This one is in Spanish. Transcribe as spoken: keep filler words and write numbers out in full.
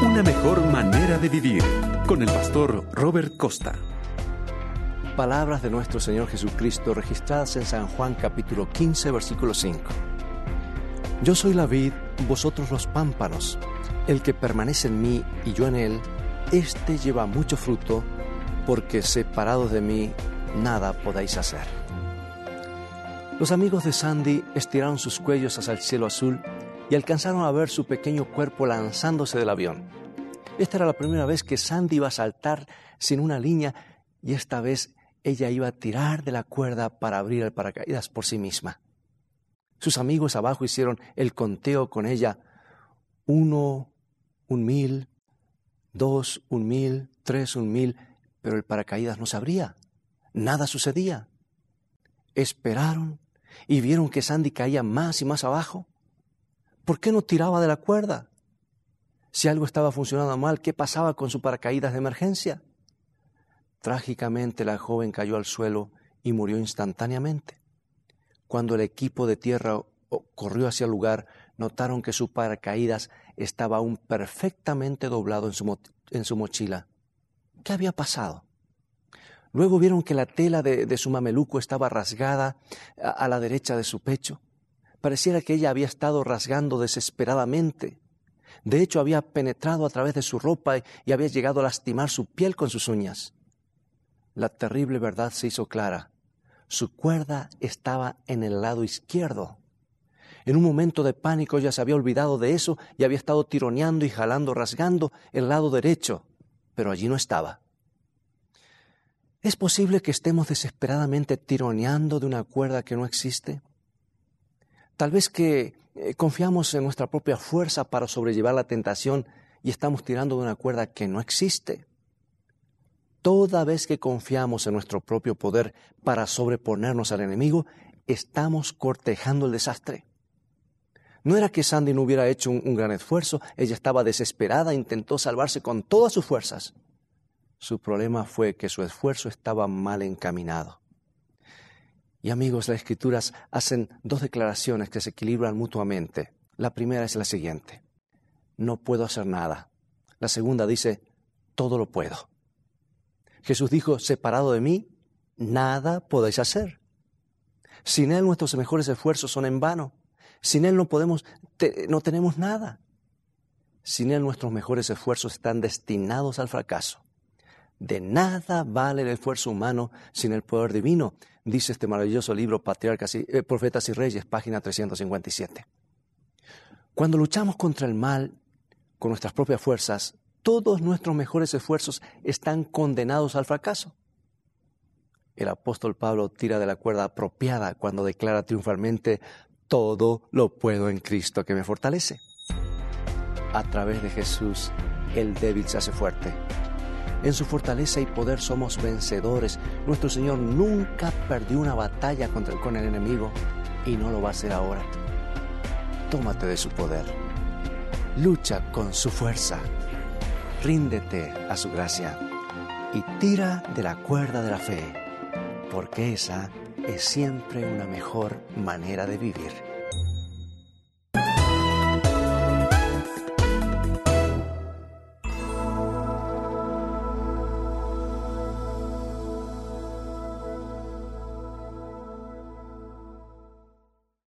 Una mejor manera de vivir, con el pastor Robert Costa. Palabras de nuestro Señor Jesucristo registradas en San Juan capítulo quince, versículo cinco. Yo soy la vid, vosotros los pámpanos. El que permanece en mí y yo en él, éste lleva mucho fruto, porque separados de mí, nada podéis hacer. Los amigos de Sandy estiraron sus cuellos hacia el cielo azul y alcanzaron a ver su pequeño cuerpo lanzándose del avión. Esta era la primera vez que Sandy iba a saltar sin una línea y esta vez ella iba a tirar de la cuerda para abrir el paracaídas por sí misma. Sus amigos abajo hicieron el conteo con ella. Uno, un mil, dos, un mil, tres, un mil, pero el paracaídas no se abría. Nada sucedía. Esperaron y vieron que Sandy caía más y más abajo. ¿Por qué no tiraba de la cuerda? Si algo estaba funcionando mal, ¿qué pasaba con su paracaídas de emergencia? Trágicamente la joven cayó al suelo y murió instantáneamente. Cuando el equipo de tierra corrió hacia el lugar, notaron que su paracaídas estaba aún perfectamente doblado en su, mo- en su mochila. ¿Qué había pasado? Luego vieron que la tela de, de su mameluco estaba rasgada a, a la derecha de su pecho. Pareciera que ella había estado rasgando desesperadamente. De hecho, había penetrado a través de su ropa y, y había llegado a lastimar su piel con sus uñas. La terrible verdad se hizo clara. Su cuerda estaba en el lado izquierdo. En un momento de pánico ella se había olvidado de eso y había estado tironeando y jalando, rasgando el lado derecho, pero allí no estaba. ¿Es posible que estemos desesperadamente tironeando de una cuerda que no existe? Tal vez que eh, confiamos en nuestra propia fuerza para sobrellevar la tentación y estamos tirando de una cuerda que no existe. Toda vez que confiamos en nuestro propio poder para sobreponernos al enemigo, estamos cortejando el desastre. No era que Sandy no hubiera hecho un, un gran esfuerzo, ella estaba desesperada, intentó salvarse con todas sus fuerzas. Su problema fue que su esfuerzo estaba mal encaminado. Y amigos, las Escrituras hacen dos declaraciones que se equilibran mutuamente. La primera es la siguiente: no puedo hacer nada. La segunda dice: todo lo puedo. Jesús dijo: separado de mí, nada podéis hacer. Sin Él nuestros mejores esfuerzos son en vano. Sin Él no podemos, te, no tenemos nada. Sin Él nuestros mejores esfuerzos están destinados al fracaso. De nada vale el esfuerzo humano sin el poder divino, dice este maravilloso libro Patriarcas y, eh, Profetas y Reyes, página trescientos cincuenta y siete. Cuando luchamos contra el mal con nuestras propias fuerzas, todos nuestros mejores esfuerzos están condenados al fracaso. El apóstol Pablo tira de la cuerda apropiada cuando declara triunfalmente: todo lo puedo en Cristo que me fortalece. A través de Jesús, el débil se hace fuerte. En su fortaleza y poder somos vencedores. Nuestro Señor nunca perdió una batalla contra el, con el enemigo y no lo va a hacer ahora. Tómate de su poder. Lucha con su fuerza. Ríndete a su gracia y tira de la cuerda de la fe, porque esa es siempre una mejor manera de vivir.